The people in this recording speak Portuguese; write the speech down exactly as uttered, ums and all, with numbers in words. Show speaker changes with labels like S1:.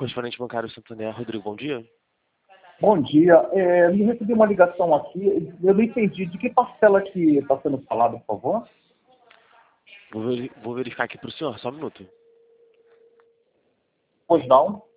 S1: Correspondente bancário Santander, Rodrigo, bom dia.
S2: Bom dia. É, me recebi uma ligação aqui. Eu não entendi de que parcela que está sendo falada, por favor.
S1: Vou, veri- vou verificar aqui para o senhor, só um minuto.
S2: Pois não.